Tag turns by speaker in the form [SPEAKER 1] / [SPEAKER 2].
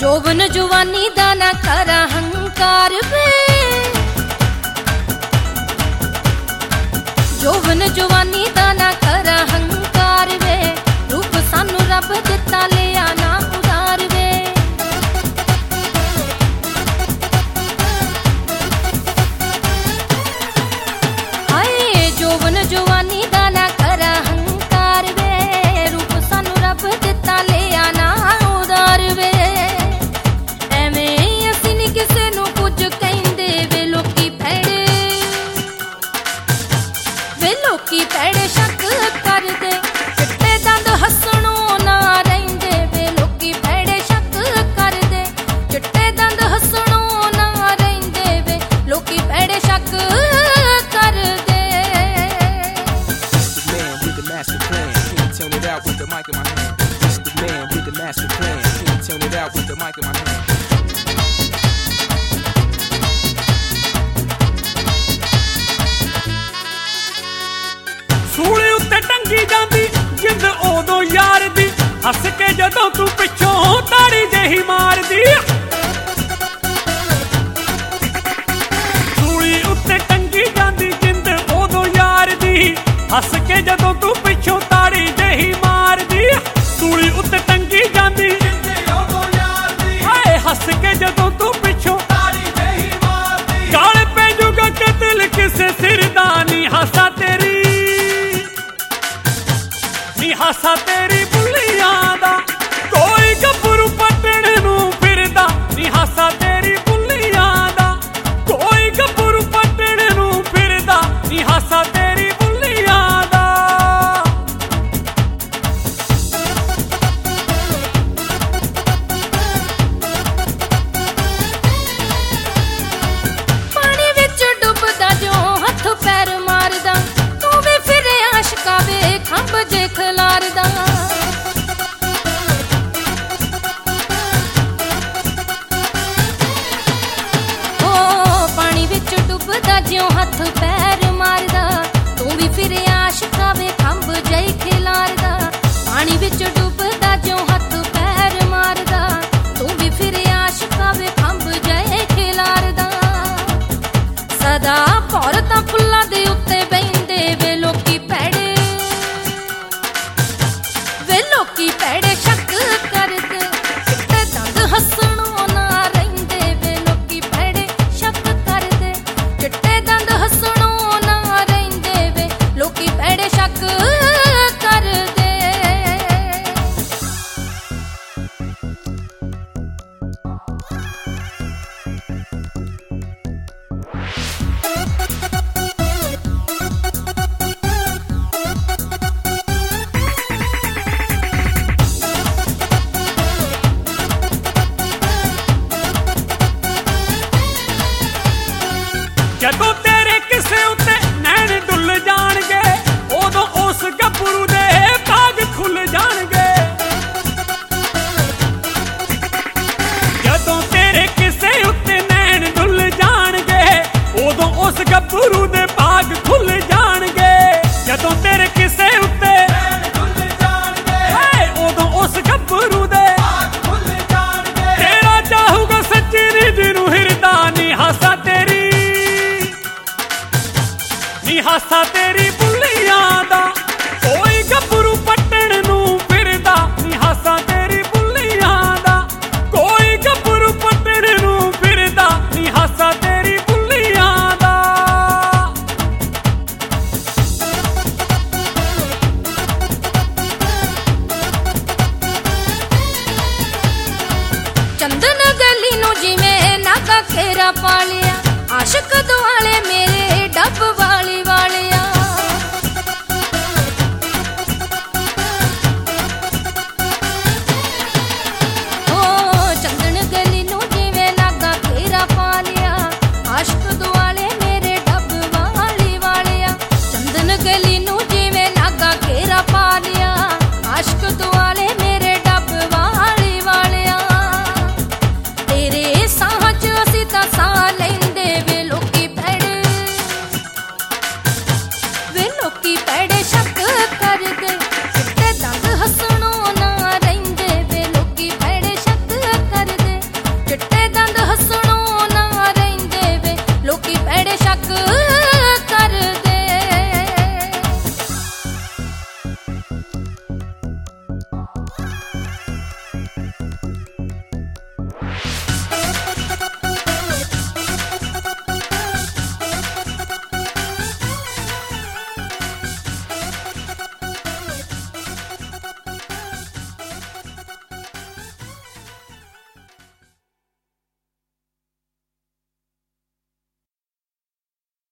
[SPEAKER 1] जोबन जुवानी दा ना कर हंकार वे, जोबन जुवानी दा ना कर हंकार वे, रूप सानू रब दिता लिया ना उधार वे। हाय जोबन जुवानी दा ना कर हंकार वे, रूप सानू रब दिता लिया ना उधार वे। एवें असीं नी किसे नू कुछ कहिंदे वे, लोकी भैड़े शक करदे, चिट्टे दंद हसणों ना रहिंदे वे, लोकी भैड़े शक करदे, चिट्टे दंद हसणों ना रहिंदे वे, लोकी भैड़े शक करदे।
[SPEAKER 2] सूली उत्ते टंगी जांदी जिंद ओदों यार दी, हस के जदों तू पिछों ताड़ी जेही मारदी। सूली उत्ते टंगी जांदी जिंद ओदों यार दी, हस के जदों तू पिछों ताड़ी जेही मारदी। सूली उत्ते टंगी जांदी हाय, हस के जदों तू पिछों ताड़ी जेही मारदी। गाल पैजूगा के दिल किसे सिरदा नी हासा तेरी, हासा तेरी बुलियां दा, कोई गभरू पटण नू फिरदा नी हासा तेरी बुलियां दा, कोई गभरू पटण नू फिरदा नी हासा तेरी बुलियां दा।
[SPEAKER 1] पानी विच डुबदा जो हथ पैर मारदा, तू भी फिरे आशिका वे खंभ जे खलारदा। ओ पानी विच डुबदा जो हथ पैर मारदा, तू भी फिरे आशिका वे खंभ जे खलारदा। पानी विच डुबदा जो हथ पैर मारदा, तू भी फिरे आशिका वे खंभ जे खलारदा। सदा भौरतां फुल्लां दे उत्ते बहिंदे वे, लोकी भैड़े शक करदे, चिट्टे दंद हसणों ना रहिंदे वे, लोकी भैड़े शक करदे, चिट्टे दंद हसणों ना रहिंदे वे, लोकी भैड़े शक करदे।
[SPEAKER 2] जदों तेरे किसे उत्ते नैन डुल जाणगे, उदों उस गभरू दे भाग खुल जाणगे। जदों तेरे किसे उत्ते नैन डुल जाणगे, उदों उस गभरू दे भाग खुल जाणगे। जदों तेरे किसे उत्ते नैन डुल जाणगे, उदों उस गभरू दे भाग खुल जाणगे। तेरा चाहूगा सच्ची रिज नू हिरदा नी हासा तेरी, हासा तेरी बुलियां दा, कोई गभरू पटण नू फिरदा नी हासा तेरी बुलियां दा, कोई गभरू पटण नू फिरदा नी हासा तेरी बुलियां दा।
[SPEAKER 1] चंदन गली नू जिवें नागा घेरा पा लिया, आशिक दुआले मेरे डब